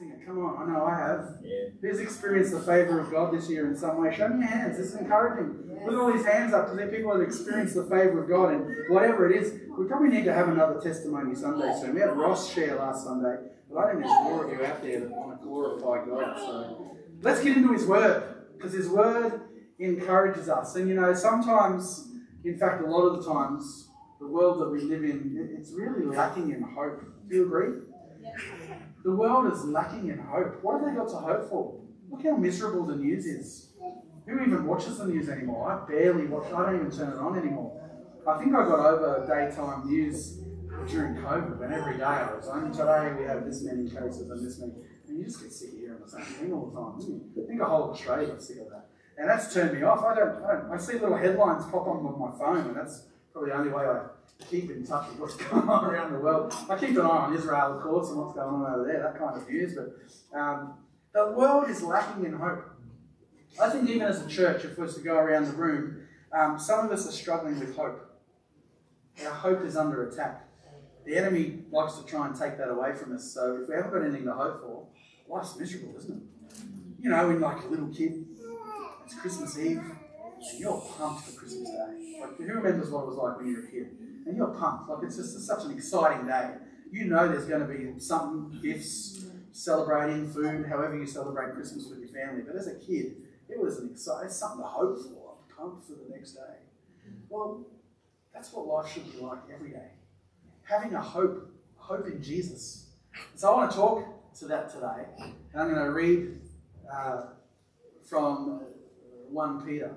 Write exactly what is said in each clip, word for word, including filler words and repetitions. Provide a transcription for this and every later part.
Sing it. Come on. I know I have. Yeah. Who's experienced the favour of God this year in some way? Show me your hands. This is encouraging. Yes. Put all these hands up to the people that have experienced the favour of God and whatever it is. We probably need to have another testimony Sunday soon. We had Ross share last Sunday, but I think there's more of you out there that want to glorify God. So let's get into His Word, because His Word encourages us. And you know, sometimes, in fact, a lot of the times, the world that we live in, it's really lacking in hope. Do you agree? Yes. The world is lacking in hope. What have they got to hope for? Look how miserable the news is. Who even watches the news anymore? I barely watch. I don't even turn it on anymore. I think I got over daytime news during COVID, when every day I was on. Today we have this many cases and this many. And you just get sick of hearing the same thing all the time, don't you? I think a whole Australia gets sick of that. And that's turned me off. I don't, I don't. I see little headlines pop on with my phone, and that's probably the only way I keep in touch with what's going on around the world. I keep an eye on Israel, of course, and what's going on over there, that kind of news. But um, the world is lacking in hope. I think even as a church, if we was to go around the room, um, some of us are struggling with hope. Our hope is under attack. The enemy likes to try and take that away from us. So if we haven't got anything to hope for, life's miserable, isn't it? You know, when like a little kid, it's Christmas Eve, and you're pumped for Christmas Day. Like, who remembers what it was like when you were a kid? And you're pumped. Like, it's just such an exciting day. You know there's going to be something, gifts, celebrating, food, however you celebrate Christmas with your family. But as a kid, it was an exciting, something to hope for. I'm pumped for the next day. Well, that's what life should be like every day. Having a hope, hope in Jesus. So I want to talk to that today. And I'm going to read uh, from First Peter.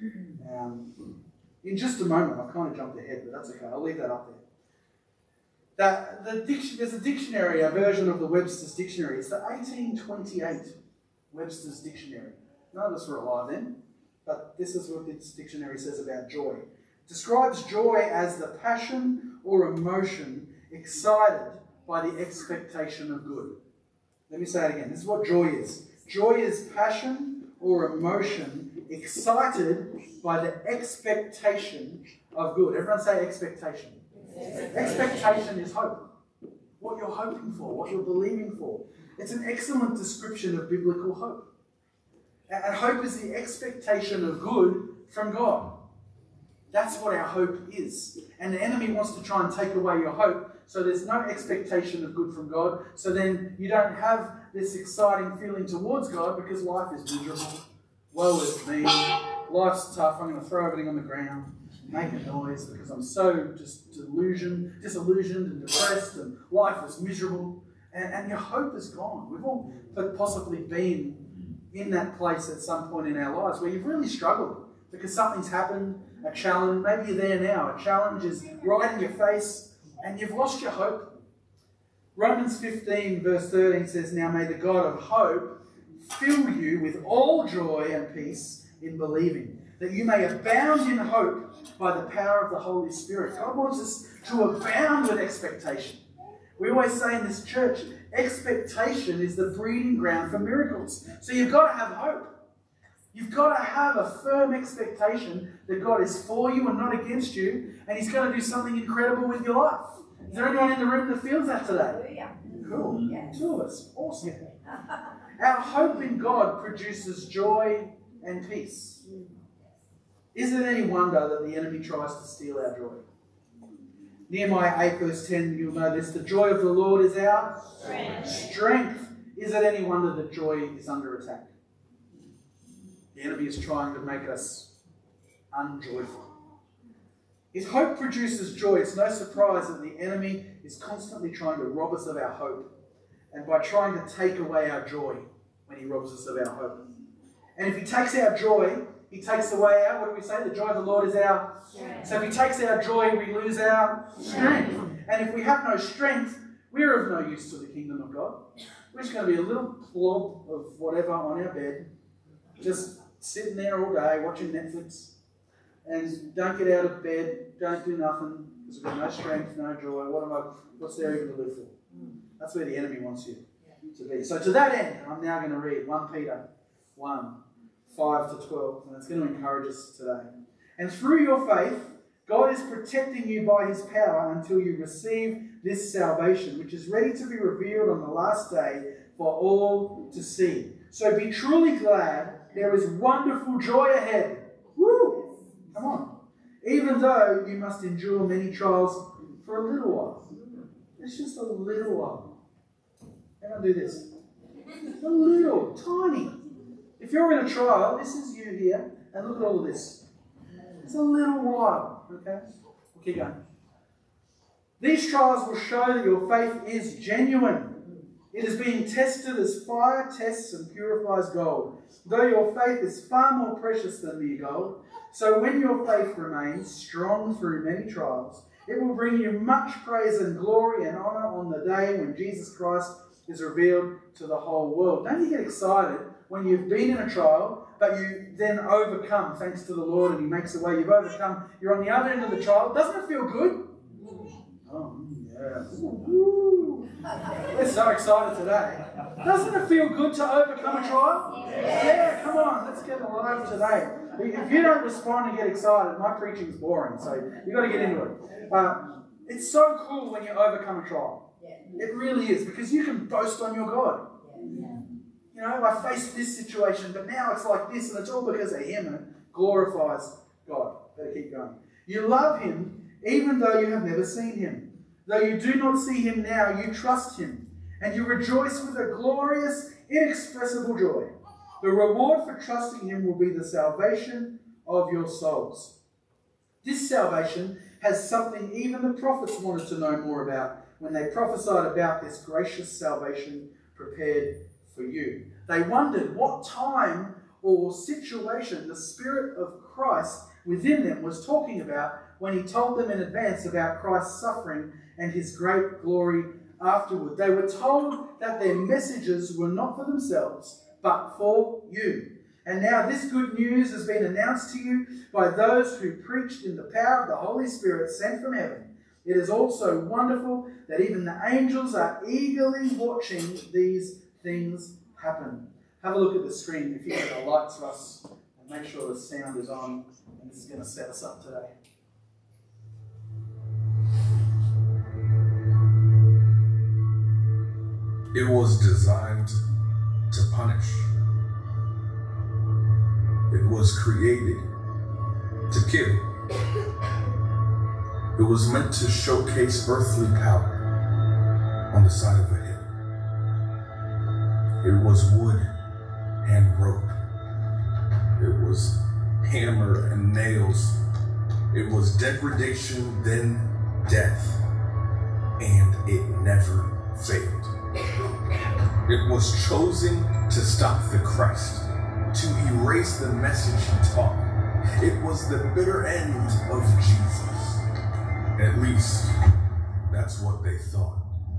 Um, in just a moment, I kind of jumped ahead, but that's okay. I'll leave that up there. That the diction, there's a dictionary, a version of the Webster's Dictionary. It's the eighteen twenty-eight Webster's Dictionary. None of us were alive then, but this is what this dictionary says about joy. It describes joy as the passion or emotion excited by the expectation of good. Let me say it again. This is what joy is. Joy is passion or emotion excited by the expectation of good. Everyone say expectation. Expectation is hope. What you're hoping for, what you're believing for. It's an excellent description of biblical hope. And hope is the expectation of good from God. That's what our hope is. And the enemy wants to try and take away your hope, so there's no expectation of good from God. So then you don't have this exciting feeling towards God because life is miserable. Woe is me. Life's tough. I'm going to throw everything on the ground, make a noise because I'm so just delusioned, disillusioned and depressed, and life is miserable. And, and your hope is gone. We've all possibly been in that place at some point in our lives where you've really struggled because something's happened, a challenge. Maybe you're there now. A challenge is right in your face and you've lost your hope. Romans fifteen verse thirteen says, "Now may the God of hope fill you with all joy and peace in believing, that you may abound in hope by the power of the Holy Spirit." God wants us to abound with expectation. We always say in this church, expectation is the breeding ground for miracles. So you've got to have hope. You've got to have a firm expectation that God is for you and not against you, and He's going to do something incredible with your life. Is there anyone in the room that feels that today? Cool. Two of us. Awesome. Our hope in God produces joy and peace. Is it any wonder that the enemy tries to steal our joy? Nehemiah eight verse ten, you'll know this. The joy of the Lord is our strength. strength. Is it any wonder that joy is under attack? The enemy is trying to make us unjoyful. If hope produces joy, it's no surprise that the enemy is constantly trying to rob us of our hope, and by trying to take away our joy when he robs us of our hope. And if he takes our joy, he takes away our, what do we say? The joy of the Lord is our strength. So if he takes our joy, we lose our strength. And if we have no strength, we're of no use to the kingdom of God. We're just going to be a little blob of whatever on our bed, just sitting there all day watching Netflix, and don't get out of bed, don't do nothing, because we've got no strength, no joy. What am I? What's there even to live for? That's where the enemy wants you to be. So to that end, I'm now going to read First Peter one, five to twelve, and it's going to encourage us today. "And through your faith, God is protecting you by His power until you receive this salvation, which is ready to be revealed on the last day. for all to see. So be truly glad. There is wonderful joy ahead. Woo! Come on. Even though you must endure many trials for a little while. It's just a little while. How do I do this? A little, tiny. If you're in a trial, this is you here, and look at all of this. It's a little while, okay? We'll keep going. These trials will show that your faith is genuine. It is being tested as fire tests and purifies gold. Though your faith is far more precious than mere gold, so when your faith remains strong through many trials, it will bring you much praise and glory and honour on the day when Jesus Christ is revealed to the whole world. Don't you get excited when you've been in a trial, but you then overcome thanks to the Lord and He makes a way. You've overcome. You're on the other end of the trial. Doesn't it feel good? Oh, yeah. Ooh. We're so excited today. Doesn't it feel good to overcome a trial? Yeah, come on. Let's get alive today. If you don't respond and get excited, my preaching's boring, so you've got to get into it. Uh, it's so cool when you overcome a trial. It really is, because you can boast on your God. You know, I faced this situation, but now it's like this, and it's all because of Him, and it glorifies God. Better keep going. You love Him, even though you have never seen Him. Though you do not see Him now, you trust Him, and you rejoice with a glorious, inexpressible joy. The reward for trusting Him will be the salvation of your souls. This salvation has something even the prophets wanted to know more about when they prophesied about this gracious salvation prepared for you. They wondered what time or situation the Spirit of Christ within them was talking about when He told them in advance about Christ's suffering and His great glory afterward. They were told that their messages were not for themselves, but for you. And now this good news has been announced to you by those who preached in the power of the Holy Spirit sent from heaven. It is also wonderful that even the angels are eagerly watching these things happen. Have a look at the screen if you get the lights, Russ, and make sure the sound is on. And this is going to set us up today. It was designed to punish. It was created to kill. It was meant to showcase earthly power on the side of a hill. It was wood and rope. It was hammer and nails. It was degradation, then death. And it never failed. It was chosen to stop the Christ, to erase the message He taught. It was the bitter end of Jesus. At least, that's what they thought.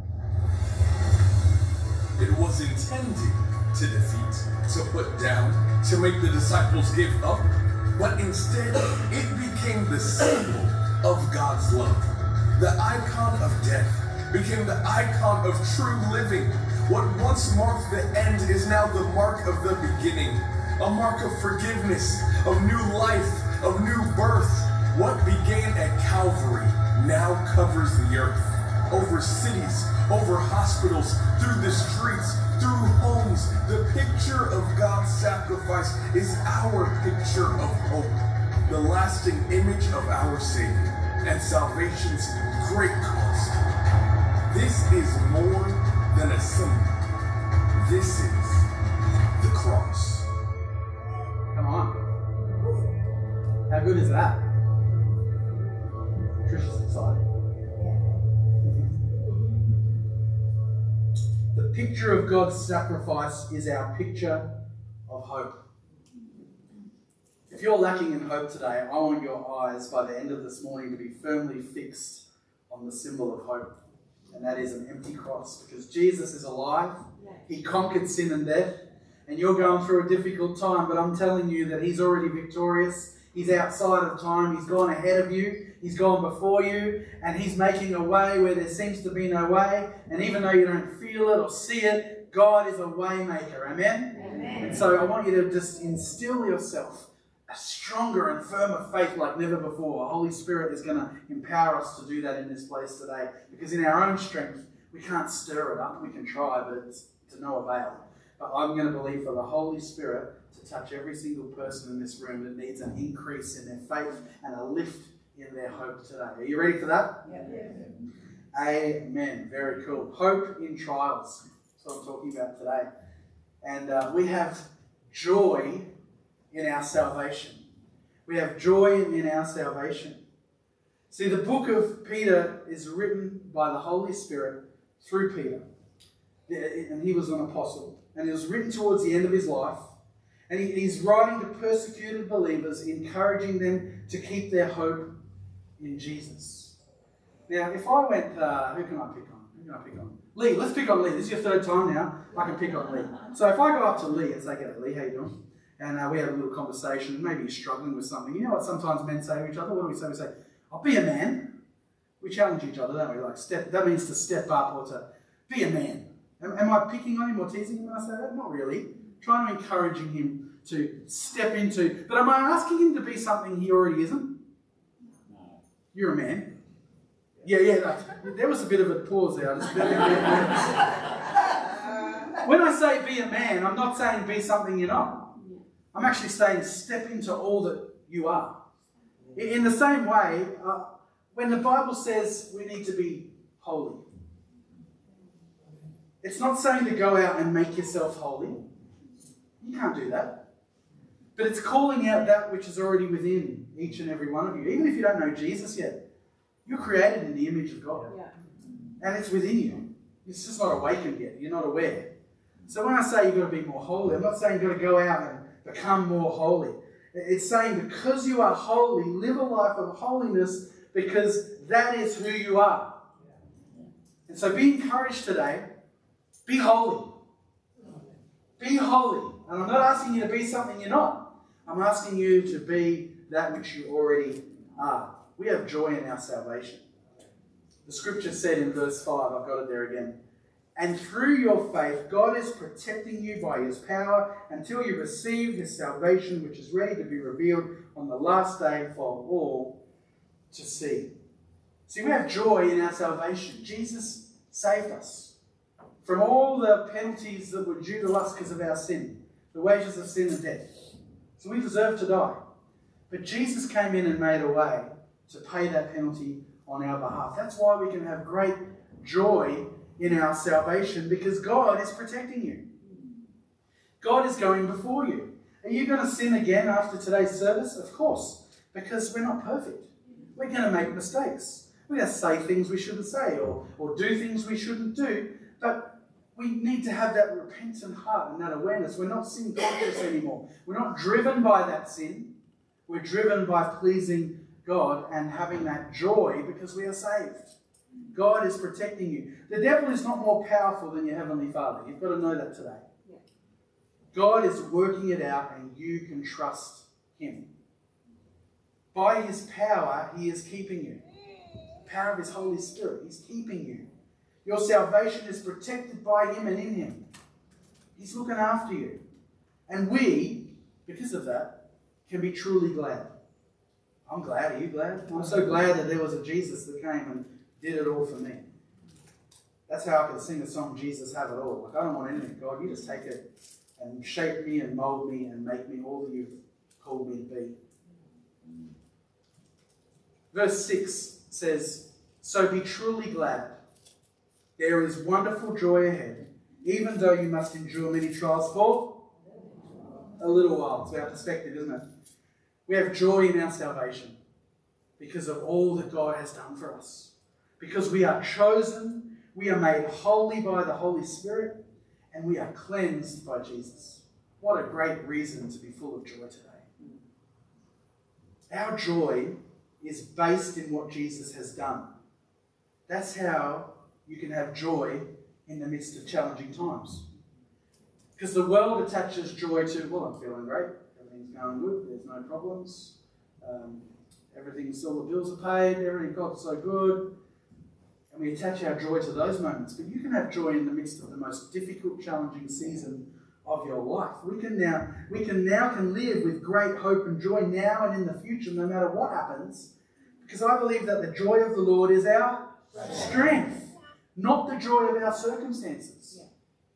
It was intended to defeat, to put down, to make the disciples give up, but instead, it became the symbol of God's love. The icon of death became the icon of true living. What once marked the end is now the mark of the beginning, a mark of forgiveness, of new life, of new birth. What began at Calvary now covers the earth, over cities, over hospitals, through the streets, through homes. The picture of God's sacrifice is our picture of hope, the lasting image of our Savior, and salvation's great cost. This is more than a symbol. This is the cross. Come on. How good is that? Trisha's excited. The picture of God's sacrifice is our picture of hope. If you're lacking in hope today, I want your eyes by the end of this morning to be firmly fixed on the symbol of hope. And that is an empty cross, because Jesus is alive. He conquered sin and death. And you're going through a difficult time, but I'm telling you that He's already victorious. He's outside of time. He's gone ahead of you. He's gone before you. And He's making a way where there seems to be no way. And even though you don't feel it or see it, God is a way maker. Amen? Amen. And so I want you to just instill yourself a stronger and firmer faith like never before. The Holy Spirit is going to empower us to do that in this place today. Because in our own strength, we can't stir it up. We can try, but it's, it's to no avail. But I'm going to believe for the Holy Spirit to touch every single person in this room that needs an increase in their faith and a lift in their hope today. Are you ready for that? Yeah. Yeah. Amen. Very cool. Hope in trials. That's what I'm talking about today. And uh, we have joy in our salvation. We have joy in our salvation. See, the book of Peter is written by the Holy Spirit through Peter. And he was an apostle. And it was written towards the end of his life. And he, he's writing to persecuted believers, encouraging them to keep their hope in Jesus. Now, if I went, uh, who can I pick on? Who can I pick on? Lee, let's pick on Lee. This is your third time now. I can pick on Lee. So if I go up to Lee and say, "G'day, Lee, how you doing?" And uh, we have a little conversation. Maybe you're struggling with something. You know what sometimes men say to each other? What do we say? We say, "I'll be a man." We challenge each other, don't we? Like, step. That means to step up or to be a man. Am, am I picking on him or teasing him when I say that? Not really. Trying to encouraging him to step into. But am I asking him to be something he already isn't? No. You're a man. Yeah, yeah. No. There was a bit of a pause there. I just when I say be a man, I'm not saying be something you're not. I'm actually saying step into all that you are. In the same way, uh, when the Bible says we need to be holy, it's not saying to go out and make yourself holy. You can't do that. But it's calling out that which is already within each and every one of you. Even if you don't know Jesus yet, you're created in the image of God. Yeah. And it's within you. It's just not awakened yet. You're not aware. So when I say you've got to be more holy, I'm not saying you've got to go out and become more holy. It's saying because you are holy, live a life of holiness because that is who you are. And so be encouraged today. Be holy. Be holy. And I'm not asking you to be something you're not. I'm asking you to be that which you already are. We have joy in our salvation. The scripture said in verse five, I've got it there again. And through your faith, God is protecting you by his power until you receive his salvation, which is ready to be revealed on the last day for all to see. See, we have joy in our salvation. Jesus saved us from all the penalties that were due to us because of our sin. The wages of sin and death. So we deserve to die. But Jesus came in and made a way to pay that penalty on our behalf. That's why we can have great joy in our salvation, because God is protecting you. God is going before you. Are you going to sin again after today's service? Of course, because we're not perfect. We're going to make mistakes. We're going to say things we shouldn't say or, or do things we shouldn't do. But we need to have that repentant heart and that awareness. We're not sin conscious anymore. We're not driven by that sin. We're driven by pleasing God and having that joy because we are saved. God is protecting you. The devil is not more powerful than your Heavenly Father. You've got to know that today. Yeah. God is working it out and you can trust him. By his power, he is keeping you. The power of his Holy Spirit, he's keeping you. Your salvation is protected by him and in him. He's looking after you. And we, because of that, can be truly glad. I'm glad. Are you glad? I'm so glad that there was a Jesus that came and did it all for me. That's how I can sing the song, Jesus Have It All. Like, I don't want anything, God. You just take it and shape me and mold me and make me all that you've called me to be. Verse six says, so be truly glad. There is wonderful joy ahead, even though you must endure many trials for a little while. It's our perspective, isn't it? We have joy in our salvation because of all that God has done for us. Because we are chosen, we are made holy by the Holy Spirit, and we are cleansed by Jesus. What a great reason to be full of joy today. Our joy is based in what Jesus has done. That's how you can have joy in the midst of challenging times. Because the world attaches joy to, well, I'm feeling great. Everything's going good. There's no problems. Um, everything's, all the bills are paid. Everything God's so good. And we attach our joy to those moments. But you can have joy in the midst of the most difficult, challenging season of your life. We can now, we can now can live with great hope and joy now and in the future, no matter what happens. Because I believe that the joy of the Lord is our strength, not the joy of our circumstances.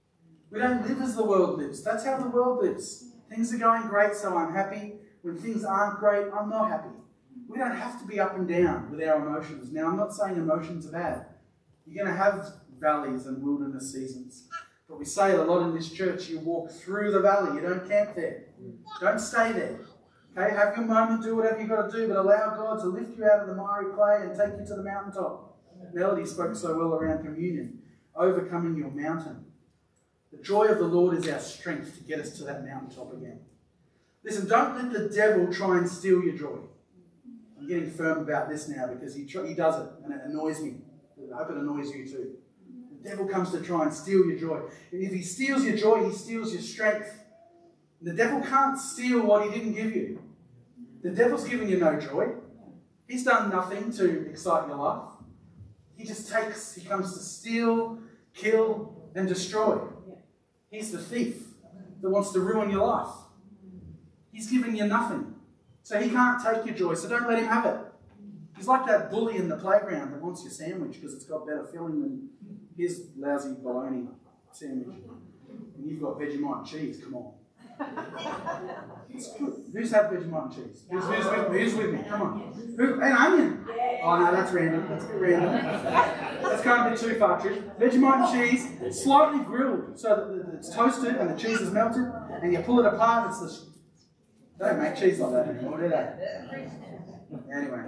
We don't live as the world lives. That's how the world lives. Things are going great, so I'm happy. When things aren't great, I'm not happy. We don't have to be up and down with our emotions. Now, I'm not saying emotions are bad. You're going to have valleys and wilderness seasons. But we say a lot in this church, you walk through the valley. You don't camp there. Don't stay there. Okay, have your moment, do whatever you've got to do, but allow God to lift you out of the miry clay and take you to the mountaintop. Melody spoke so well around communion. Overcoming your mountain. The joy of the Lord is our strength to get us to that mountaintop again. Listen, don't let the devil try and steal your joy. I'm getting firm about this now because he, tr- he does it and it annoys me. I hope it annoys you too. The devil comes to try and steal your joy. And if he steals your joy, he steals your strength. The devil can't steal what he didn't give you. The devil's giving you no joy. He's done nothing to excite your life. He just takes, he comes to steal, kill, and destroy. He's the thief that wants to ruin your life. He's giving you nothing. So he can't take your joy, so don't let him have it. He's like that bully in the playground that wants your sandwich because it's got better filling than his lousy bologna sandwich. And you've got Vegemite and cheese, come on. It's good. Who's had Vegemite and cheese? Who's, who's, with me? Who's with me? Come on. Who? An onion? Oh no, that's random. That's a bit random. That's going a bit too far, Trish. Vegemite and cheese, slightly grilled so that it's toasted and the cheese is melted, and you pull it apart. It's the. They don't make cheese like that anymore, do they? Anyway,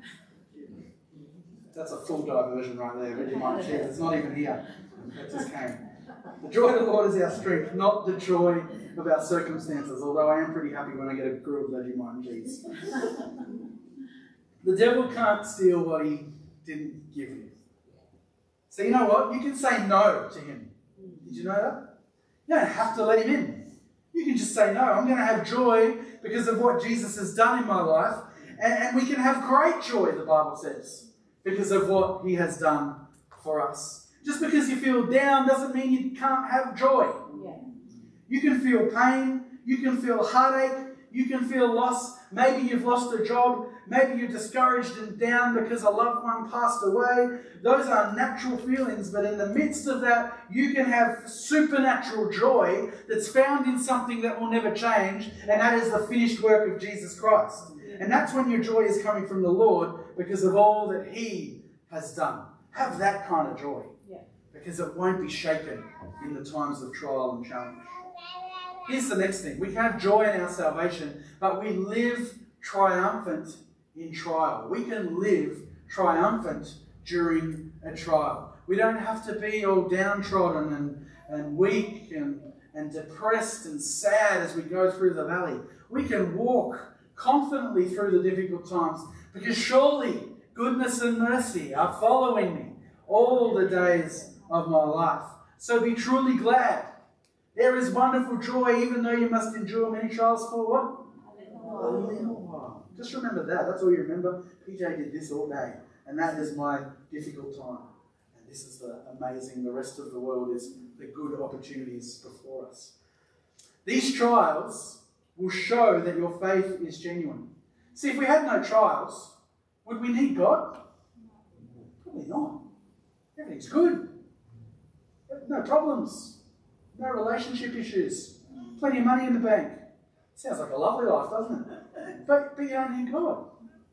that's a full diversion right there. Vegemite and cheese. It's not even here. It just came. The joy of the Lord is our strength, not the joy of our circumstances, although I am pretty happy when I get a grilled Vegemite and cheese. The devil can't steal what he didn't give you. So you know what? You can say no to him. Did you know that? You don't have to let him in. You can just say no. I'm going to have joy because of what Jesus has done in my life. And, and we can have great joy, the Bible says, because of what he has done for us. Just because you feel down doesn't mean you can't have joy. Yeah. You can feel pain. You can feel heartache. You can feel loss. Maybe you've lost a job. Maybe you're discouraged and down because a loved one passed away. Those are natural feelings, but in the midst of that, you can have supernatural joy that's found in something that will never change, and that is the finished work of Jesus Christ. And that's when your joy is coming from the Lord because of all that he has done. Have that kind of joy. Because it won't be shaken in the times of trial and challenge. Here's the next thing. We can have joy in our salvation, but we live triumphant in trial. We can live triumphant during a trial. We don't have to be all downtrodden and, and weak and, and depressed and sad as we go through the valley. We can walk confidently through the difficult times because surely goodness and mercy are following me all the days of my life. So be truly glad. There is wonderful joy, even though you must endure many trials for what? A little while. Just remember that. That's all you remember. P J did this all day, and that is my difficult time. And this is the amazing. The rest of the world is the good opportunities before us. These trials will show that your faith is genuine. See, if we had no trials, would we need God? Probably not. Everything's good. No problems. No relationship issues. Plenty of money in the bank. Sounds like a lovely life, doesn't it? But, but you don't need God.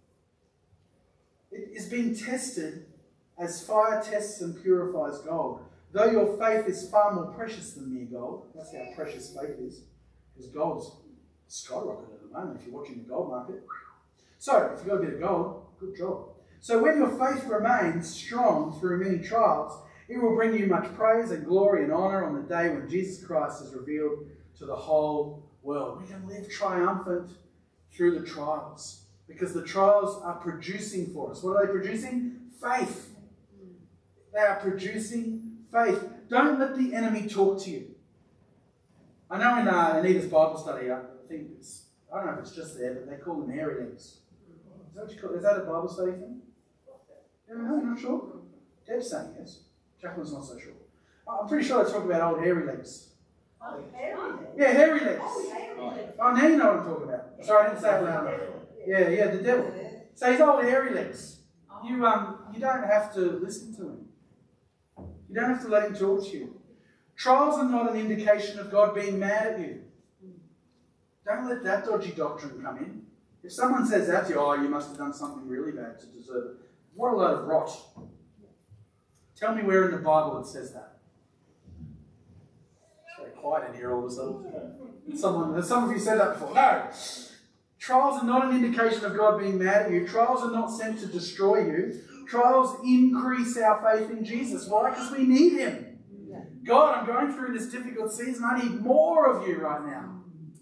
It is being tested as fire tests and purifies gold. Though your faith is far more precious than mere gold. That's how precious faith is. Because gold's skyrocketed at the moment if you're watching the gold market. So, if you've got a bit of gold, good job. So when your faith remains strong through many trials, it will bring you much praise and glory and honour on the day when Jesus Christ is revealed to the whole world. We can live triumphant through the trials because the trials are producing for us. What are they producing? Faith. They are producing faith. Don't let the enemy talk to you. I know in uh, Anita's Bible study, I think it's, I don't know if it's just there, but they call them hairy legs. Is that what you call it? Is that a Bible study thing? No, I'm not sure. Deb's saying yes. Jacqueline's not so sure. I'm pretty sure they talk about old hairy legs. Oh, hairy legs? Yeah, hairy legs. Oh, hairy legs. Oh, now you know what I'm talking about. Sorry, I didn't say it loud enough. Yeah, yeah, the devil. So he's old hairy legs. You um, you don't have to listen to him. You don't have to let him talk to you. Trials are not an indication of God being mad at you. Don't let that dodgy doctrine come in. If someone says that to you, oh, you must have done something really bad to deserve it. What a load of rot. Tell me where in the Bible it says that. It's very quiet in here all of a sudden. Someone, some of you said that before. No. Trials are not an indication of God being mad at you. Trials are not sent to destroy you. Trials increase our faith in Jesus. Why? Because we need him. God, I'm going through this difficult season. I need more of you right now.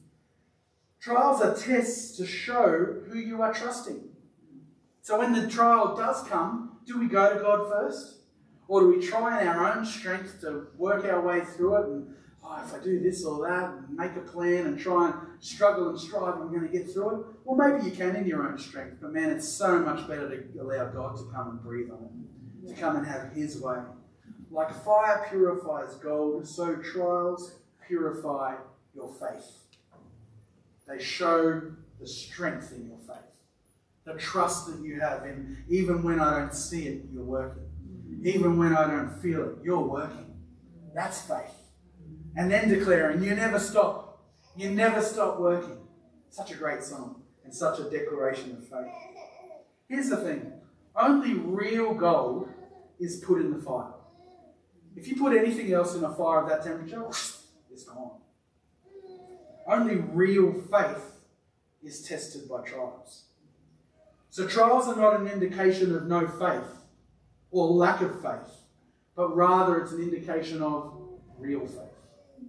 Trials are tests to show who you are trusting. So when the trial does come, do we go to God first? Or do we try in our own strength to work our way through it and, oh, if I do this or that, and make a plan and try and struggle and strive, I'm going to get through it? Well, maybe you can in your own strength, but man, it's so much better to allow God to come and breathe on it, to come and have his way. Like fire purifies gold, so trials purify your faith. They show the strength in your faith, the trust that you have in, even when I don't see it, you're working. Even when I don't feel it, you're working. That's faith. And then declaring, you never stop. You never stop working. Such a great song and such a declaration of faith. Here's the thing. Only real gold is put in the fire. If you put anything else in a fire of that temperature, it's gone. Only real faith is tested by trials. So trials are not an indication of no faith or lack of faith, but rather it's an indication of real faith.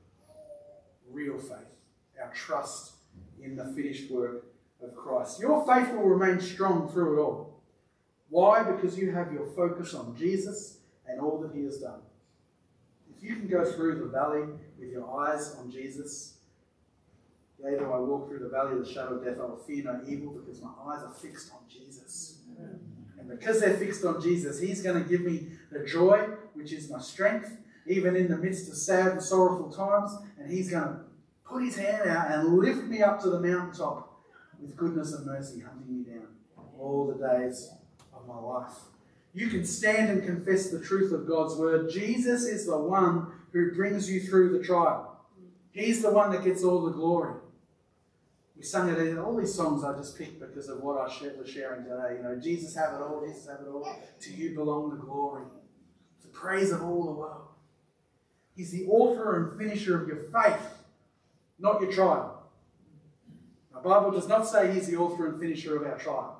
Real faith. Our trust in the finished work of Christ. Your faith will remain strong through it all. Why? Because you have your focus on Jesus and all that he has done. If you can go through the valley with your eyes on Jesus, yea, though I walk through the valley of the shadow of death, I will fear no evil because my eyes are fixed on Jesus. Amen. And because they're fixed on Jesus, he's going to give me the joy, which is my strength, even in the midst of sad and sorrowful times, and he's going to put his hand out and lift me up to the mountaintop with goodness and mercy hunting me down all the days of my life. You can stand and confess the truth of God's word. Jesus is the one who brings you through the trial. He's the one that gets all the glory. We sung it in all these songs I just picked because of what I was sharing today. You know, Jesus have it all, Jesus have it all. To you belong the glory, the praise of all the world. He's the author and finisher of your faith, not your trial. The Bible does not say he's the author and finisher of our trial.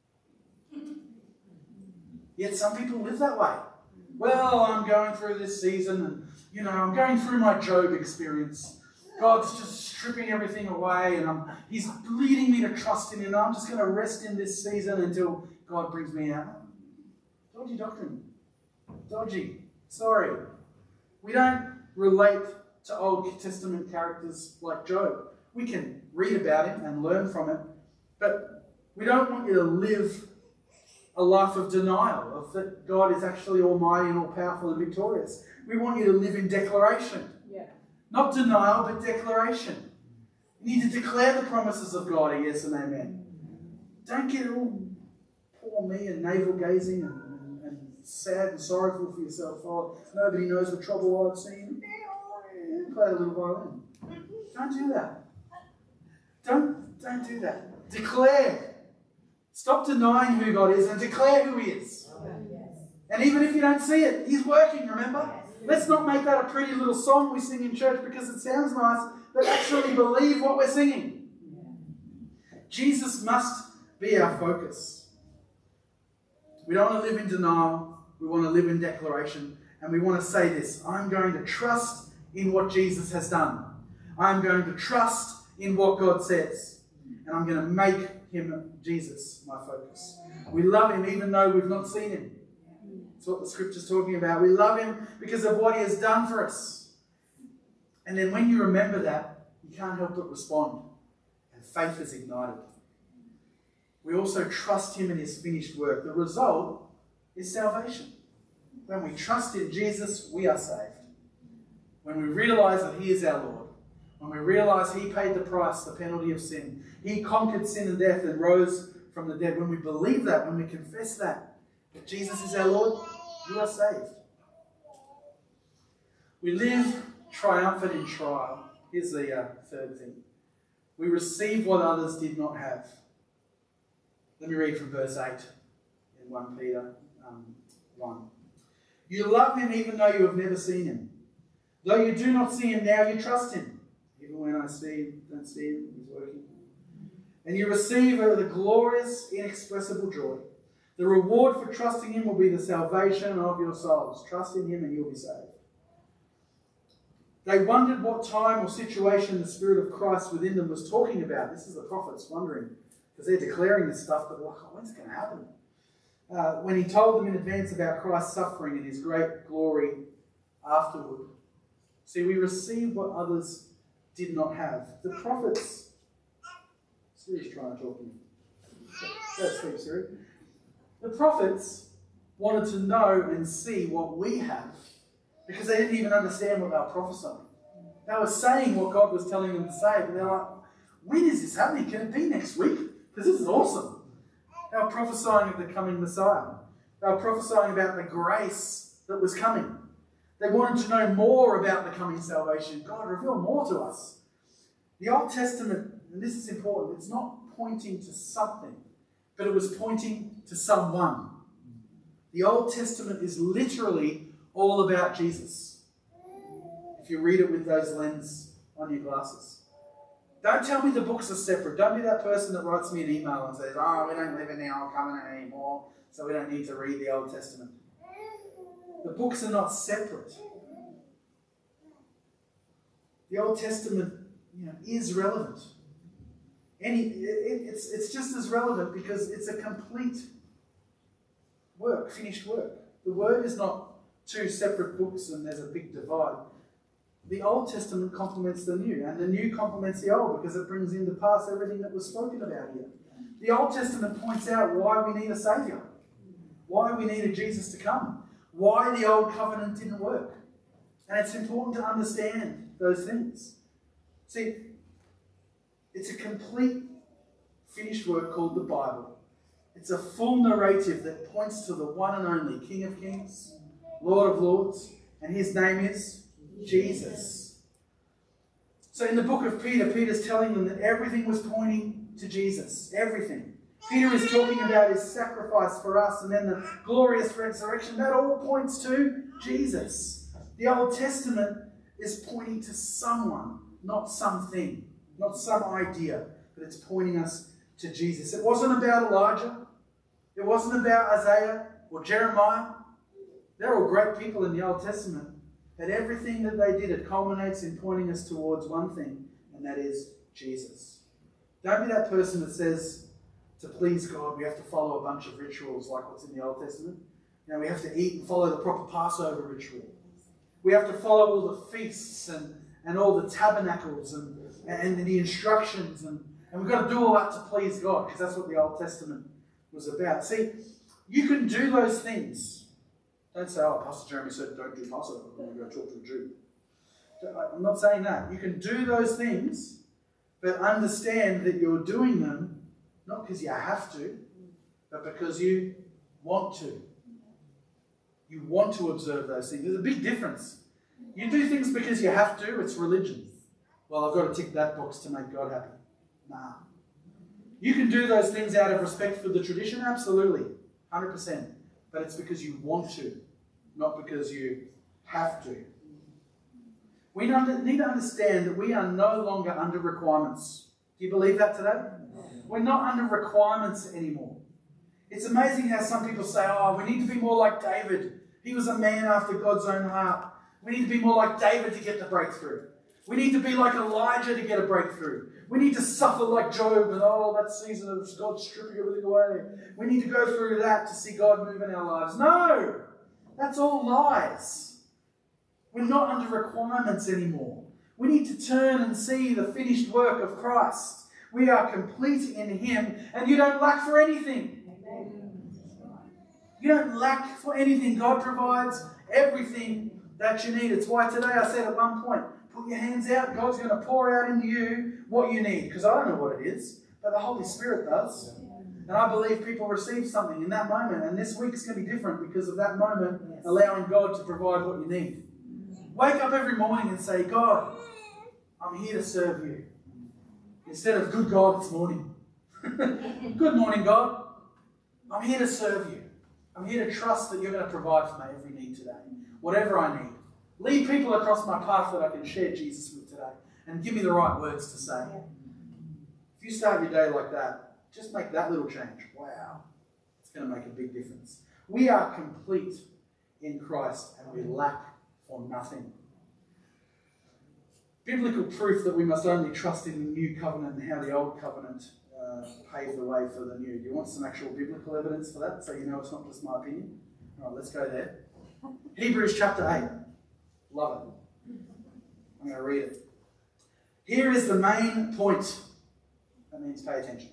Yet some people live that way. Well, I'm going through this season and, you know, I'm going through my Job experience. God's just stripping everything away and I'm, he's leading me to trust in him. I'm just going to rest in this season until God brings me out. Dodgy doctrine. Dodgy. Sorry. We don't relate to Old Testament characters like Job. We can read about him and learn from it, but we don't want you to live a life of denial of that God is actually almighty and all-powerful and victorious. We want you to live in declaration. Yeah. Not denial, but declaration. You need to declare the promises of God are yes and amen. Don't get all poor me and navel-gazing and, and, and sad and sorrowful for yourself. Oh, nobody knows the trouble I've seen. Play a little violin. Don't do that. Don't, don't do that. Declare. Stop denying who God is and declare who he is. And even if you don't see it, he's working, remember? Let's not make that a pretty little song we sing in church because it sounds nice, but actually believe what we're singing. Jesus must be our focus. We don't want to live in denial. We want to live in declaration. And we want to say this: I'm going to trust in what Jesus has done. I'm going to trust in what God says. And I'm going to make him, Jesus, my focus. We love him even though we've not seen him. That's what the scripture's talking about. We love him because of what he has done for us. And then when you remember that, you can't help but respond. And faith is ignited. We also trust him in his finished work. The result is salvation. When we trust in Jesus, we are saved. When we realize that he is our Lord. When we realize he paid the price, the penalty of sin. He conquered sin and death and rose from the dead. When we believe that, when we confess that, that Jesus is our Lord, you are saved. We live triumphant in trial. Here's the uh, third thing. We receive what others did not have. Let me read from verse eight in First Peter um, one. You love him even though you have never seen him. Though you do not see him now, you trust him. Even when I see, don't see him, he's working. And you receive the glorious, inexpressible joy. The reward for trusting him will be the salvation of your souls. Trust in him and you'll be saved. They wondered what time or situation the Spirit of Christ within them was talking about. This is the prophets wondering, because they're declaring this stuff, but like, oh, when's it going to happen? Uh, when he told them in advance about Christ's suffering and his great glory afterward. See, we receive what others did not have. The prophets... Siri's trying to talk to me. Go to sleep, Siri. The prophets wanted to know and see what we have because they didn't even understand what they were prophesying. They were saying what God was telling them to say, but they're like, when is this happening? Can it be next week? Because this is awesome. They were prophesying of the coming Messiah. They were prophesying about the grace that was coming. They wanted to know more about the coming salvation. God, reveal more to us. The Old Testament, and this is important, it's not pointing to something, but it was pointing to someone. The Old Testament is literally all about Jesus. If you read it with those lenses on your glasses. Don't tell me the books are separate. Don't be that person that writes me an email and says, oh, we don't live in the Old Covenant anymore, so we don't need to read the Old Testament. The books are not separate. The Old Testament, you know, is relevant. Any, it, it's, it's just as relevant because it's a complete work, finished work. The Word is not two separate books and there's a big divide. The Old Testament complements the New, and the New complements the Old because it brings into pass everything that was spoken about here. The Old Testament points out why we need a Saviour, why we needed Jesus to come, why the Old Covenant didn't work. And it's important to understand those things. See, it's a complete, finished work called the Bible. It's a full narrative that points to the one and only King of Kings, Lord of Lords, and his name is Jesus. So in the book of Peter, Peter's telling them that everything was pointing to Jesus. Everything. Peter is talking about his sacrifice for us and then the glorious resurrection. That all points to Jesus. The Old Testament is pointing to someone, not something, not some idea, but it's pointing us to Jesus. It wasn't about Elijah. It wasn't about Isaiah or Jeremiah. They're all great people in the Old Testament. But everything that they did, it culminates in pointing us towards one thing, and that is Jesus. Don't be that person that says, to please God, we have to follow a bunch of rituals like what's in the Old Testament. You know, we have to eat and follow the proper Passover ritual. We have to follow all the feasts and, and all the tabernacles and, and the instructions. And, and we've got to do all that to please God, because that's what the Old Testament was about. See, you can do those things. Don't say, oh, Pastor Jeremy said don't do Passover when we go talk to a Jew. I'm not saying that. You can do those things, but understand that you're doing them not because you have to, but because you want to. You want to observe those things. There's a big difference. You do things because you have to, it's religion. Well, I've got to tick that box to make God happy. Nah. You can do those things out of respect for the tradition, absolutely, one hundred percent. But it's because you want to, not because you have to. We need to understand that we are no longer under requirements. Do you believe that today? We're not under requirements anymore. It's amazing how some people say, oh, we need to be more like David. He was a man after God's own heart. We need to be more like David to get the breakthrough. We need to be like Elijah to get a breakthrough. We need to suffer like Job and, oh, that season of God stripping everything away. We need to go through that to see God move in our lives. No! That's all lies. We're not under requirements anymore. We need to turn and see the finished work of Christ. We are complete in Him, and you don't lack for anything. You don't lack for anything. God provides everything that you need. It's why today I said at one point, put your hands out. God's going to pour out into you what you need. Because I don't know what it is, but the Holy Spirit does. And I believe people receive something in that moment. And this week's going to be different because of that moment, allowing God to provide what you need. Wake up every morning and say, God, I'm here to serve you. Instead of, good God, it's morning. Good morning, God. I'm here to serve you. I'm here to trust that you're going to provide for my every need today. Whatever I need. Lead people across my path that I can share Jesus with today. And give me the right words to say. If you start your day like that, just make that little change. Wow. It's going to make a big difference. We are complete in Christ and we lack for nothing. Biblical proof that we must only trust in the new covenant and how the old covenant uh, paved the way for the new. Do you want some actual biblical evidence for that so you know it's not just my opinion? All right, let's go there. Hebrews chapter eight. Love it. I'm going to read it. Here is the main point. That means pay attention.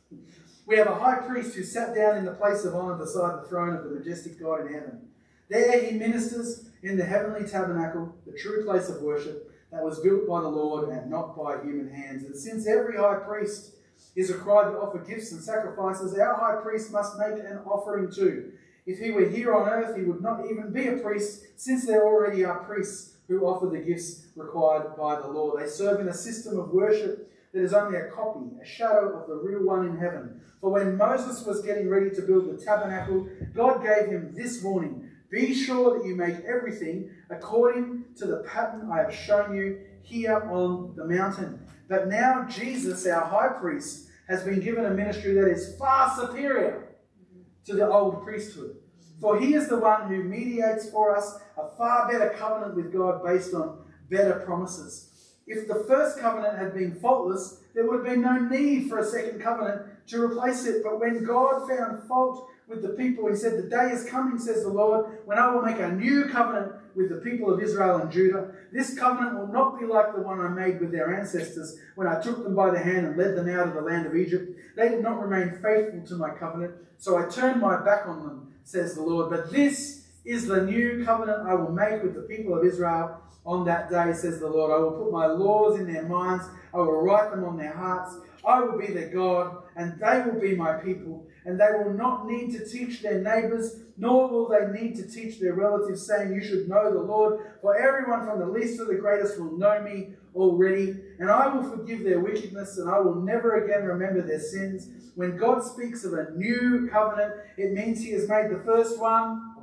We have a high priest who sat down in the place of honour beside the throne of the majestic God in heaven. There he ministers in the heavenly tabernacle, the true place of worship that was built by the Lord and not by human hands. And since every high priest is required to offer gifts and sacrifices, our high priest must make an offering too. If he were here on earth, he would not even be a priest, since there already are priests who offer the gifts required by the law. They serve in a system of worship that is only a copy, a shadow of the real one in heaven. For when Moses was getting ready to build the tabernacle, God gave him this warning: be sure that you make everything according to the pattern I have shown you here on the mountain. But now Jesus, our high priest, has been given a ministry that is far superior to the old priesthood. For he is the one who mediates for us a far better covenant with God based on better promises. If the first covenant had been faultless, there would have been no need for a second covenant to replace it. But when God found fault with the people, he said, the day is coming, says the Lord, when I will make a new covenant with the people of Israel and Judah. This covenant will not be like the one I made with their ancestors when I took them by the hand and led them out of the land of Egypt. They did not remain faithful to my covenant, so I turned my back on them, says the Lord. But this is the new covenant I will make with the people of Israel on that day, says the Lord. I will put my laws in their minds. I will write them on their hearts. I will be their God, and they will be my people. And they will not need to teach their neighbours, nor will they need to teach their relatives, saying, you should know the Lord. For everyone from the least to the greatest will know me already. And I will forgive their wickedness, and I will never again remember their sins. When God speaks of a new covenant, it means he has made the first one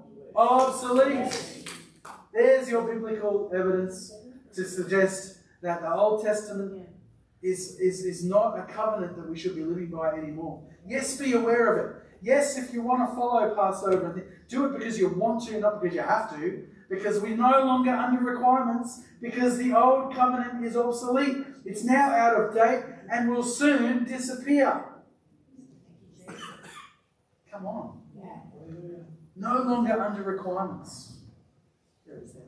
obsolete. There's your biblical evidence to suggest that the Old Testament is, is, is not a covenant that we should be living by anymore. Yes, be aware of it. Yes, if you want to follow Passover, do it because you want to, not because you have to, because we're no longer under requirements, because the old covenant is obsolete. It's now out of date and will soon disappear. Come on. No longer under requirements. There is that.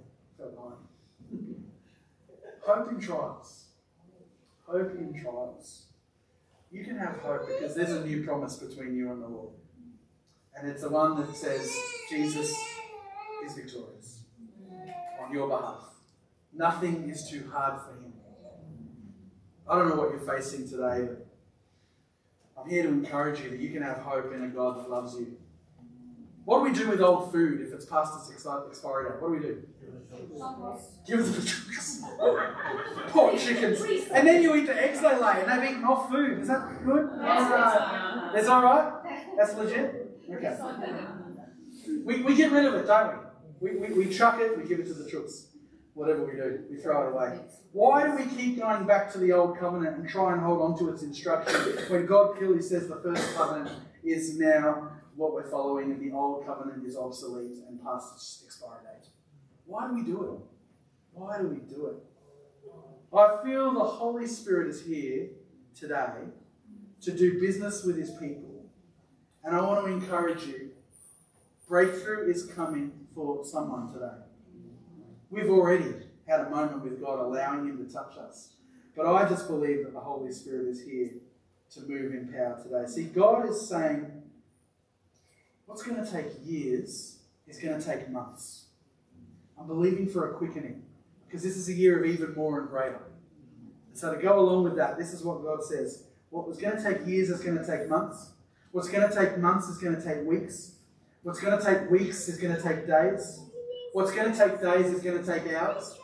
Hope in trials. Hope in trials. You can have hope because there's a new promise between you and the Lord. And it's the one that says Jesus is victorious on your behalf. Nothing is too hard for him. I don't know what you're facing today, but I'm here to encourage you that you can have hope in a God that loves you. What do we do with old food if it's past its expiry date? What do we do? Give it to the chicks. Poor chickens. And then you eat the eggs they lay and they've eaten off food. Is that good? Uh, that's all right? That's legit? Okay. We, we get rid of it, don't we? We, we? we chuck it, we give it to the chooks. Whatever we do, we throw it away. Why do we keep going back to the old covenant and try and hold on to its instruction when God clearly says the first covenant is now what we're following and the old covenant is obsolete and past its expiry date? Why do we do it? Why do we do it? I feel the Holy Spirit is here today to do business with his people. And I want to encourage you, breakthrough is coming for someone today. We've already had a moment with God allowing him to touch us. But I just believe that the Holy Spirit is here to move in power today. See, God is saying, what's going to take years is going to take months. I'm believing for a quickening because this is a year of even more and greater. And so to go along with that, this is what God says. What was going to take years is going to take months. What's going to take months is going to take weeks. What's going to take weeks is going to take days. What's going to take days is going to take hours.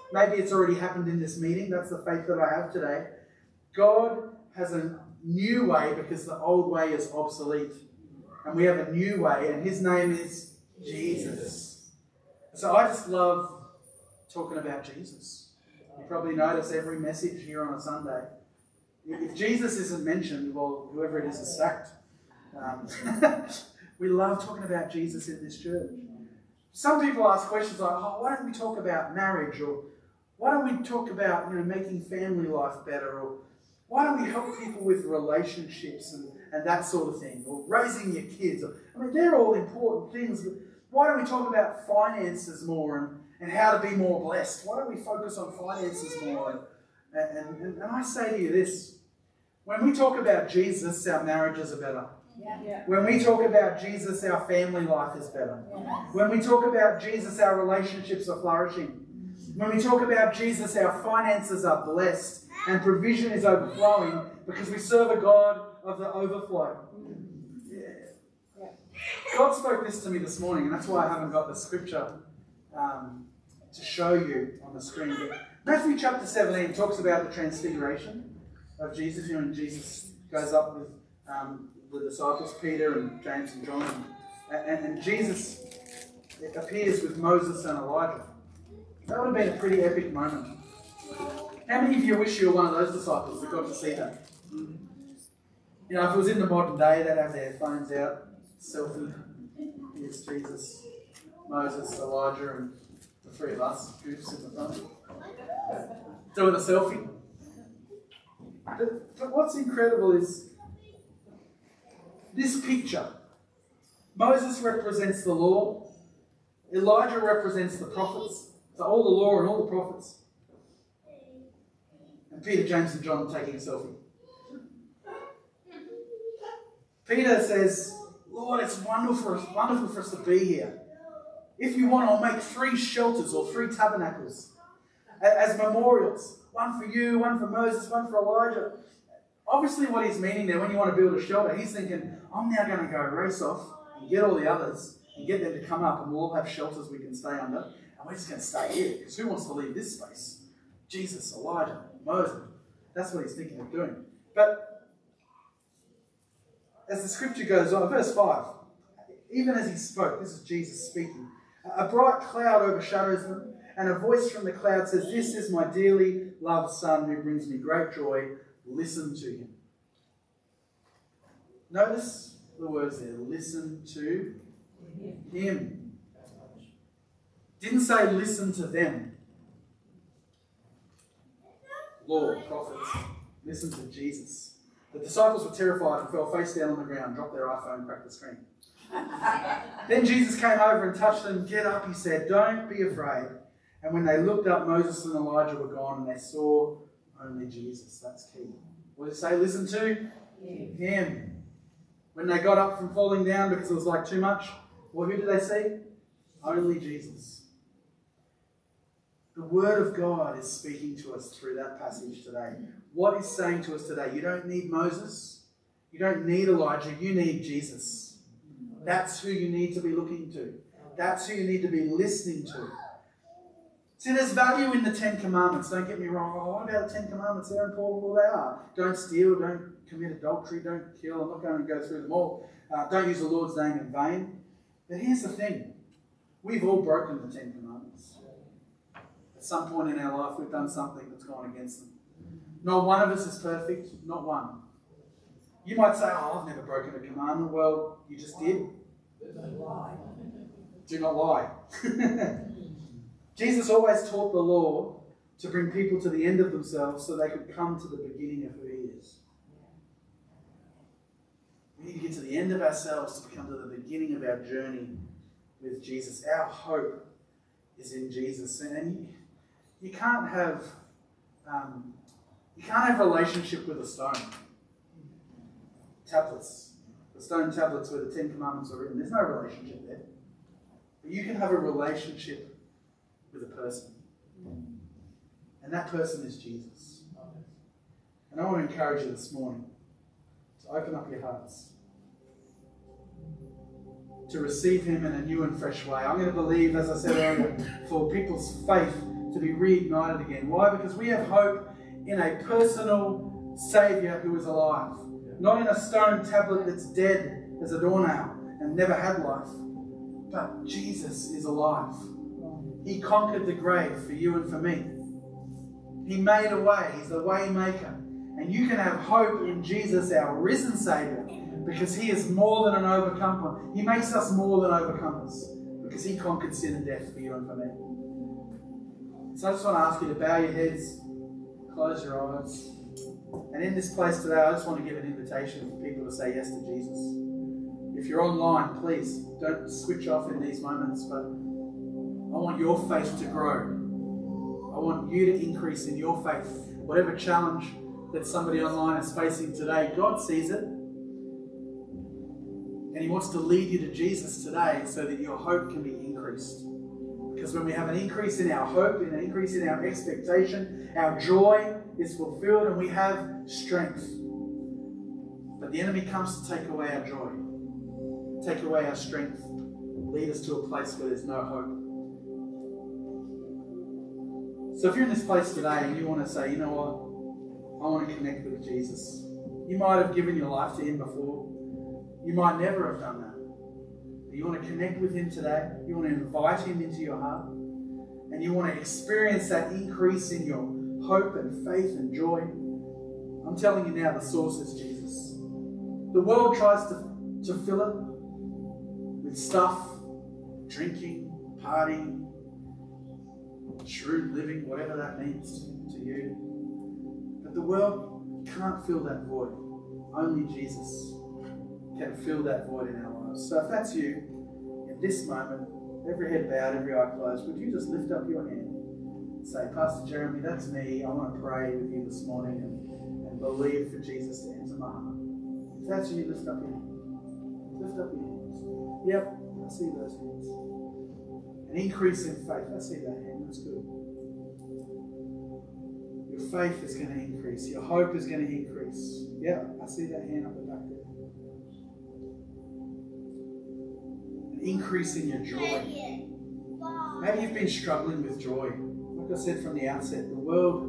Maybe it's already happened in this meeting. That's the faith that I have today. God has a new way because the old way is obsolete. And we have a new way, and his name is Jesus. So I just love talking about Jesus. You probably notice every message here on a Sunday. If Jesus isn't mentioned, well, whoever it is is sacked. Um, we love talking about Jesus in this church. Some people ask questions like, oh, why don't we talk about marriage? Or why don't we talk about, you know, making family life better? Or why don't we help people with relationships and, and that sort of thing? Or raising your kids? I mean, they're all important things. But why don't we talk about finances more and, and how to be more blessed? Why don't we focus on finances more? And, and, and, and I say to you this. When we talk about Jesus, our marriages are better. Yeah. Yeah. When we talk about Jesus, our family life is better. Yes. When we talk about Jesus, our relationships are flourishing. When we talk about Jesus, our finances are blessed and provision is overflowing because we serve a God of the overflow. Yeah. Yeah. God spoke this to me this morning, and that's why I haven't got the scripture um, to show you on the screen. But Matthew chapter seventeen talks about the transfiguration of Jesus. You know, when Jesus goes up with um, the disciples, Peter and James and John, and, and, and Jesus appears with Moses and Elijah. That would have been a pretty epic moment. How many of you wish you were one of those disciples that got to see that? You know, if it was in the modern day, they'd have their phones out, selfie. Here's Jesus, Moses, Elijah, and the three of us, goofs in the front, doing a selfie. But, but what's incredible is this picture. Moses represents the law. Elijah represents the prophets. So all the law and all the prophets. And Peter, James and John taking a selfie. Peter says, Lord, it's wonderful, wonderful for us to be here. If you want, I'll make three shelters or three tabernacles as memorials. One for you, one for Moses, one for Elijah. Obviously what he's meaning there, when you want to build a shelter, he's thinking, I'm now going to go race off and get all the others and get them to come up and we'll all have shelters we can stay under. And we're just going to stay here because who wants to leave this space? Jesus, Elijah, Moses. That's what he's thinking of doing. But as the scripture goes on, verse five, even as he spoke, this is Jesus speaking, a bright cloud overshadows them, and a voice from the cloud says, this is my dearly loved son who brings me great joy. Listen to him. Notice the words there. Listen to him. Didn't say listen to them. Law, prophets. Listen to Jesus. The disciples were terrified and fell face down on the ground, dropped their iPhone, cracked the screen. Then Jesus came over and touched them. Get up, he said. Don't be afraid. And when they looked up, Moses and Elijah were gone and they saw only Jesus. That's key. What did it say? Listen to him. him. When they got up from falling down because it was like too much, well, who did they see? Only Jesus. The Word of God is speaking to us through that passage today. What is saying to us today? You don't need Moses. You don't need Elijah. You need Jesus. That's who you need to be looking to. That's who you need to be listening to. See, there's value in the Ten Commandments. Don't get me wrong. Oh, what about the Ten Commandments? They're important. Well, they are. Don't steal. Don't commit adultery. Don't kill. I'm not going to go through them all. Uh, don't use the Lord's name in vain. But here's the thing. We've all broken the Ten Commandments. At some point in our life, we've done something that's gone against them. Not one of us is perfect. Not one. You might say, oh, I've never broken a commandment. Well, you just did. Do not lie. Jesus always taught the law to bring people to the end of themselves so they could come to the beginning of who he is. We need to get to the end of ourselves to become to the beginning of our journey with Jesus. Our hope is in Jesus. And you, you can't have um, you can't have a relationship with a stone. Tablets. The stone tablets where the Ten Commandments are written. There's no relationship there. But you can have a relationship with a person. And that person is Jesus. And I want to encourage you this morning to open up your hearts, to receive him in a new and fresh way. I'm going to believe, as I said earlier, for people's faith to be reignited again. Why? Because we have hope in a personal Saviour who is alive. Not in a stone tablet that's dead as a doornail and never had life. But Jesus is alive. He conquered the grave for you and for me. He made a way. He's the way maker. And you can have hope in Jesus, our risen Saviour, because He is more than an overcomer. He makes us more than overcomers because He conquered sin and death for you and for me. So I just want to ask you to bow your heads, close your eyes. And in this place today, I just want to give an invitation for people to say yes to Jesus. If you're online, please don't switch off in these moments, but I want your faith to grow. I want you to increase in your faith. Whatever challenge that somebody online is facing today, God sees it. And He wants to lead you to Jesus today so that your hope can be increased. Because when we have an increase in our hope, an increase in our expectation, our joy is fulfilled and we have strength. But the enemy comes to take away our joy, take away our strength, lead us to a place where there's no hope. So if you're in this place today and you want to say, you know what, I want to connect with Jesus. You might have given your life to Him before. You might never have done that. But you want to connect with Him today. You want to invite Him into your heart. And you want to experience that increase in your hope and faith and joy. I'm telling you now, the source is Jesus. The world tries to, to fill it with stuff, drinking, partying, shrewd living, whatever that means to you. But the world can't fill that void. Only Jesus can fill that void in our lives. So if that's you, in this moment, every head bowed, every eye closed, would you just lift up your hand and say, Pastor Jeremy, that's me. I want to pray with you this morning and, and believe for Jesus to enter my heart. If that's you, lift up your hand. Lift up your hands. Yep, I see those hands. An increase in faith. I see that hand. That's good. Your faith is going to increase. Your hope is going to increase. Yeah, I see that hand up the back there. An increase in your joy. Maybe you've been struggling with joy. Like I said from the outset, the world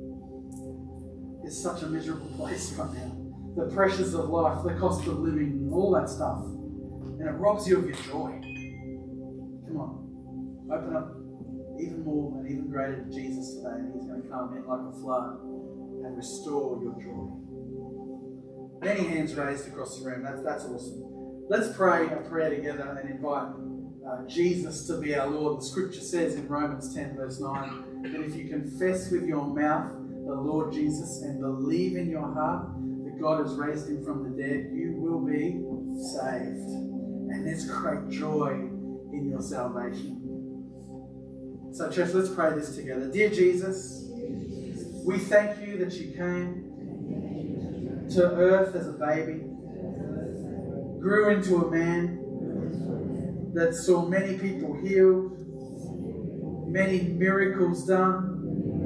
is such a miserable place right now. The pressures of life, the cost of living, all that stuff. And it robs you of your joy. Come on. Open up even more and even greater to Jesus today, and He's going to come in like a flood and restore your joy. Many hands raised across the room. That's, that's awesome. Let's pray a prayer together and invite uh, Jesus to be our Lord. The scripture says in Romans ten verse nine that if you confess with your mouth the Lord Jesus and believe in your heart that God has raised Him from the dead, you will be saved. And there's great joy in your salvation. So church, let's pray this together. Dear Jesus, we thank you that you came to earth as a baby, grew into a man that saw many people healed, many miracles done.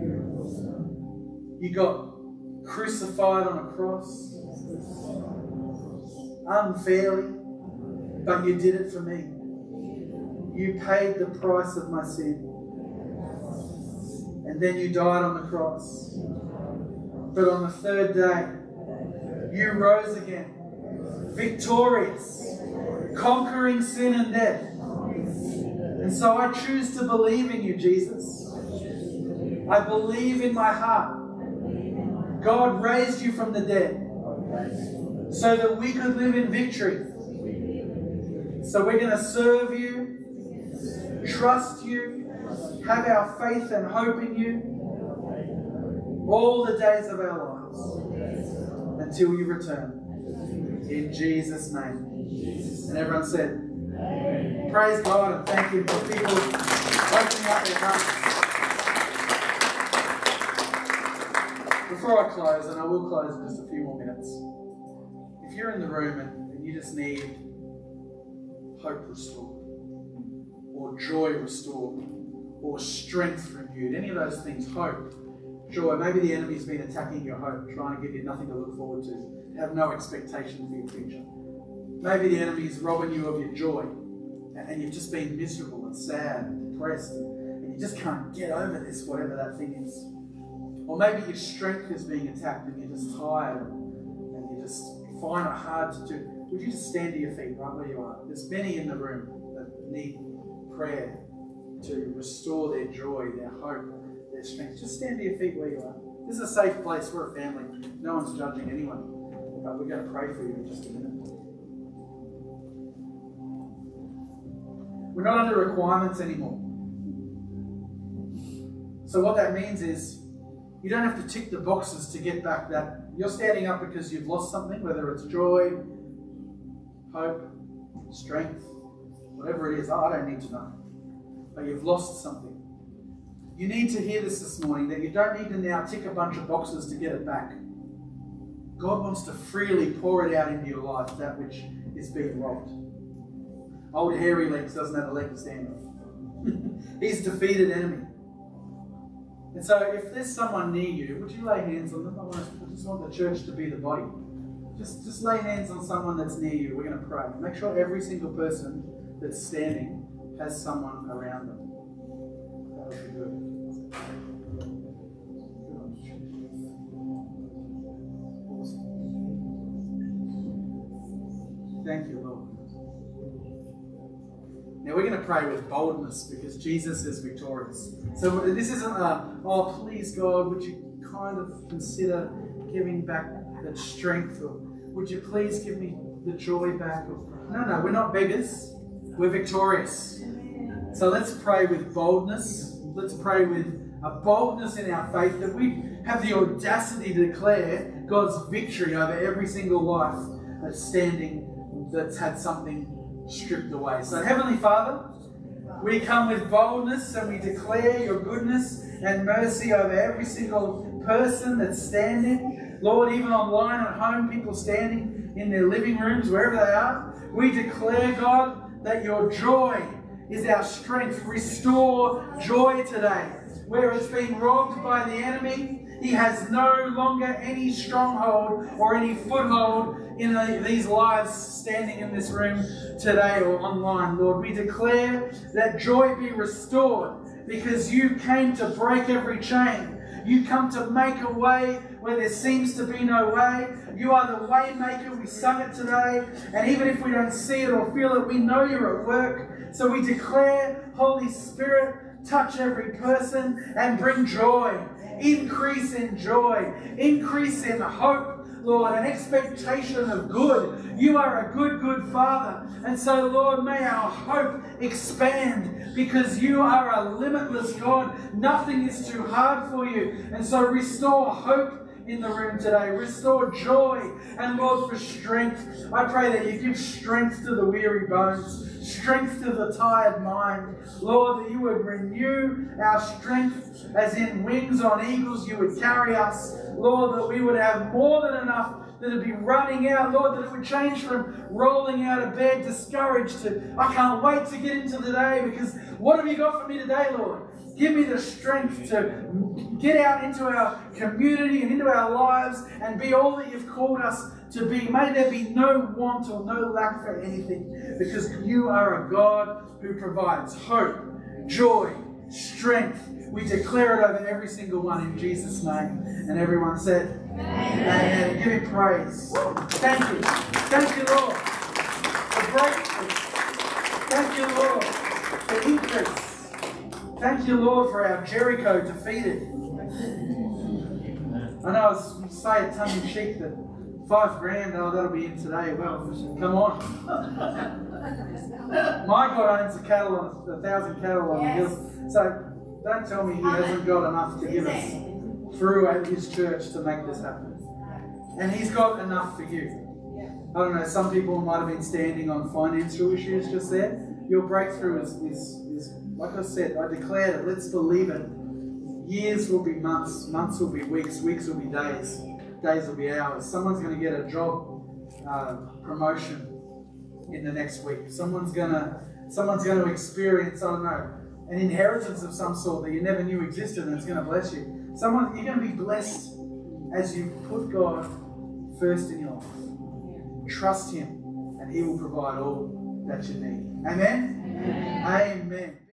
You got crucified on a cross unfairly, but you did it for me. You paid the price of my sin. And then you died on the cross. But on the third day, you rose again, victorious, conquering sin and death. And so I choose to believe in you, Jesus. I believe in my heart. God raised you from the dead so that we could live in victory. So we're going to serve you, trust you, have our faith and hope in you all the days of our lives until you return. In Jesus' name. And everyone said, praise God and thank Him for people opening up their hearts. Before I close, and I will close in just a few more minutes, if you're in the room and, and you just need hope restored, or joy restored, or strength renewed, any of those things, hope, joy, maybe the enemy's been attacking your hope, trying to give you nothing to look forward to, have no expectation for your future. Maybe the enemy is robbing you of your joy, and you've just been miserable and sad and depressed, and you just can't get over this, whatever that thing is. Or maybe your strength is being attacked and you're just tired and you just find it hard to do. Would you just stand to your feet right where you are? There's many in the room that need prayer to restore their joy, their hope, their strength. Just stand to your feet where you are. This is a safe place. We're a family. No one's judging anyone. But we're going to pray for you in just a minute. We're not under requirements anymore. So what that means is you don't have to tick the boxes to get back that. You're standing up because you've lost something, whether it's joy, hope, strength, whatever it is. I don't need to know. But you've lost something. You need to hear this this morning, that you don't need to now tick a bunch of boxes to get it back. God wants to freely pour it out into your life, that which is being robbed. Old hairy legs doesn't have a leg to stand on. He's a defeated enemy. And so if there's someone near you, would you lay hands on them? I, want to, I just want the church to be the body. Just, just lay hands on someone that's near you. We're going to pray. Make sure every single person that's standing has someone around them. That would be good. Thank you, Lord. Now we're going to pray with boldness because Jesus is victorious. So this isn't a, oh, please God, would you kind of consider giving back that strength, or would you please give me the joy back? Or, no, no, we're not beggars. We're victorious. So let's pray with boldness. Let's pray with a boldness in our faith that we have the audacity to declare God's victory over every single life that's standing, that's had something stripped away. So Heavenly Father, we come with boldness and we declare your goodness and mercy over every single person that's standing. Lord, even online at home, people standing in their living rooms, wherever they are, we declare, God, that your joy is our strength. Restore joy today. Where it's been robbed by the enemy, he has no longer any stronghold or any foothold in the, these lives standing in this room today or online. Lord, we declare that joy be restored because you came to break every chain. You come to make a way where there seems to be no way. You are the way maker. We sung it today. And even if we don't see it or feel it, we know you're at work. So we declare, Holy Spirit, touch every person and bring joy. Increase in joy. Increase in hope. Lord, an expectation of good. You are a good, good Father. And so, Lord, may our hope expand because you are a limitless God. Nothing is too hard for you. And so restore hope in the room today. Restore joy. And Lord, for strength, I pray that you give strength to the weary bones. Strength to the tired mind. Lord, that you would renew our strength as in wings on eagles. You would carry us. Lord, that we would have more than enough, that it would be running out. Lord, that it would change from rolling out of bed discouraged to, I can't wait to get into the day because what have you got for me today, Lord? Give me the strength to get out into our community and into our lives and be all that you've called us to be. May there be no want or no lack for anything because you are a God who provides hope, joy, strength. We declare it over every single one in Jesus' name. And everyone said, Amen. Amen. Give him praise. Thank you. Thank you, Lord, for breakthrough. Thank you, Lord, for increase. Thank you, Lord, for our Jericho defeated. I know I was say it tongue in cheek that five grand, oh, that'll be in today. Well, come on. My God owns a cattle on a thousand cattle on the hills. So don't tell me he hasn't got enough to give us through his church to make this happen. And he's got enough for you. I don't know, some people might have been standing on financial issues just there. Your breakthrough is, is, is like I said, I declared it. Let's believe it. Years will be months. Months will be weeks. Weeks will be days. Days will be hours. Someone's going to get a job uh, promotion in the next week. Someone's going to someone's going to experience, I don't know, an inheritance of some sort that you never knew existed and it's going to bless you. Someone, you're going to be blessed as you put God first in your life. Trust him and he will provide all that you need. Amen? Amen. Amen.